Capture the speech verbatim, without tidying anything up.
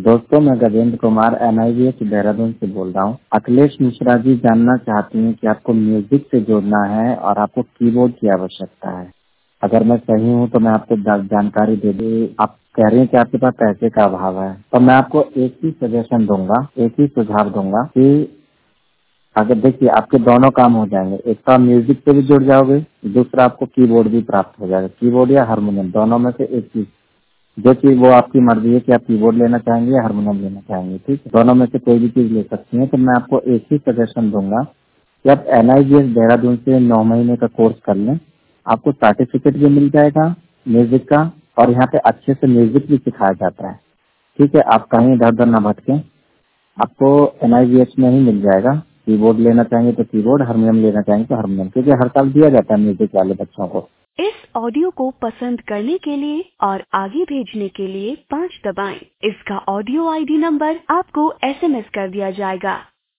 दोस्तों, मैं Gajendra Kumar N I V H Dehradun से बोल रहा हूँ। अखिलेश मिश्रा जी जानना चाहती हैं कि आपको म्यूजिक से जोड़ना है और आपको कीबोर्ड की आवश्यकता है। अगर मैं सही हूँ तो मैं आपको जानकारी दे दूँ। आप कह रहे हैं कि आपके पास पैसे का अभाव है, तो मैं आपको एक ही सजेशन दूंगा, एक ही सुझाव दूंगा कि अगर देखिए आपके दोनों काम हो जाएंगे। एक तो आप म्यूजिक से भी जुड़ जाओगे, दूसरा आपको कीबोर्ड भी प्राप्त हो जाएगा। कीबोर्ड या हारमोनियम, दोनों में से एक चीज, जो चीज वो आपकी मर्जी है कि आप कीबोर्ड लेना चाहेंगे या हारमोनियम लेना चाहेंगे। ठीक है, दोनों में से कोई भी चीज ले सकती हैं। तो मैं आपको एक ही सजेशन दूंगा कि आप N I V S Dehradun से नौ महीने का कोर्स कर लें। आपको सर्टिफिकेट भी मिल जाएगा म्यूजिक का, और यहाँ पे अच्छे से म्यूजिक भी सिखाया जाता है। ठीक है, आप कहीं इधर उधर न भटकें, आपको एन आई वी एच में ही मिल जाएगा। कीबोर्ड लेना चाहेंगे तो कीबोर्ड, हारमोनियम लेना चाहेंगे तो हारमोनियम, क्योंकि हर साल दिया जाता है म्यूजिक वाले बच्चों को। इस ऑडियो को पसंद करने के लिए और आगे भेजने के लिए पाँच दबाएं। इसका ऑडियो आई डी नंबर आपको एस एम एस कर दिया जाएगा।